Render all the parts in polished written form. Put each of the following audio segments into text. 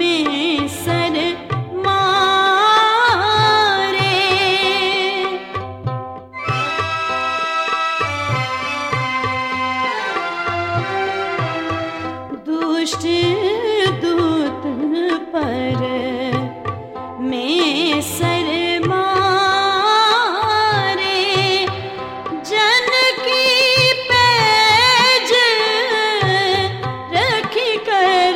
में सर मारे। दुष्ट दूत पर में सर मारे। जन की पैज रखी कर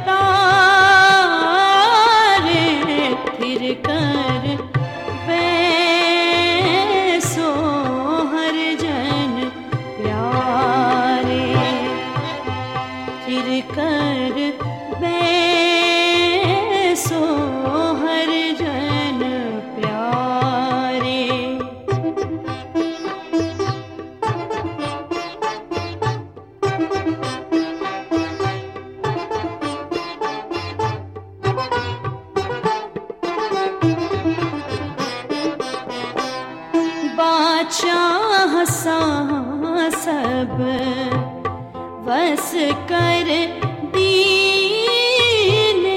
तारे। फिर कर बैसो हर जन प्यारे। फिर कर बैसो हर जन प्यारे। बादशाह सा सब बस कर दीने।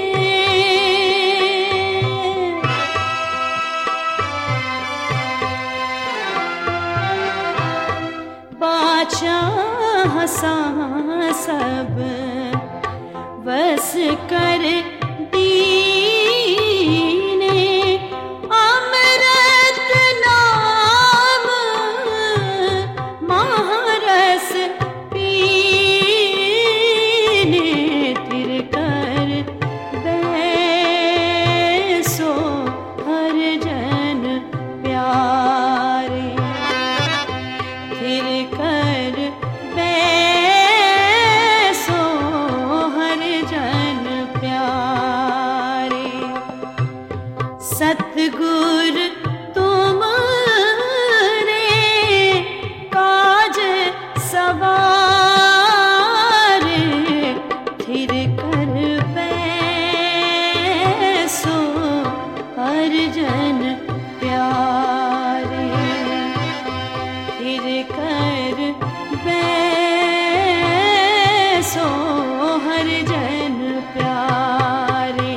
बादशाह सा सब बस कर दीने। अमृत नाम महारस पीने। फिर कर बैसो हर जन प्यारे। फिर कर बैसो हर जन प्यारे। सतगुर तुमरे काज सवारे। फिर कर बैसो हर जन प्यारे। फिर कर बैसो हर जन प्यारे।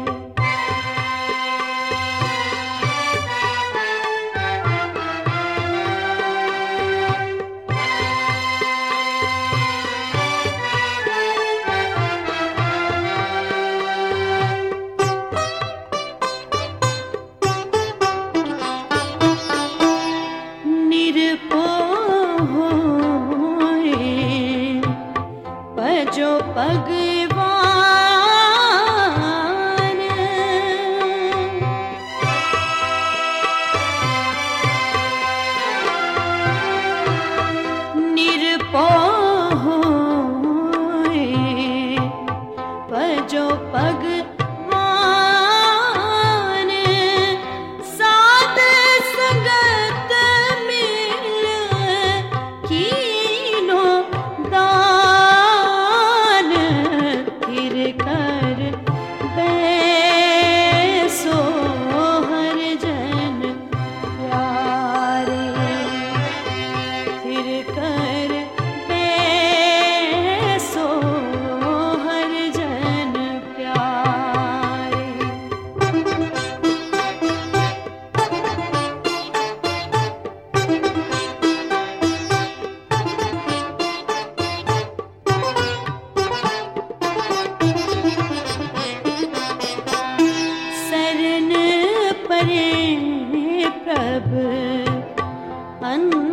जो भगवान निरपोह होए। जो भगवान साध संगत मिल कीनो दान। फिर कर बैसो हर जन प्यारे। फिर कर बैसो हर जन प्यारे। शरण परे प्रभ अन